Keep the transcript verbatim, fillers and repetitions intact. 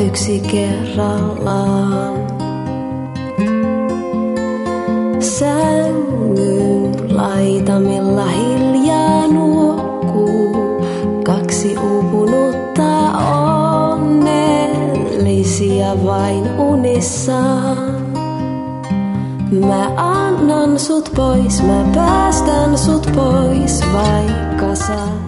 yksi kerrallaan. Sängyn laitamilla hiljaa nuokkuu kaksi uupunutta onnellisia vain unissaan. Mä annan sut pois, mä päästän sut pois, vaikka sä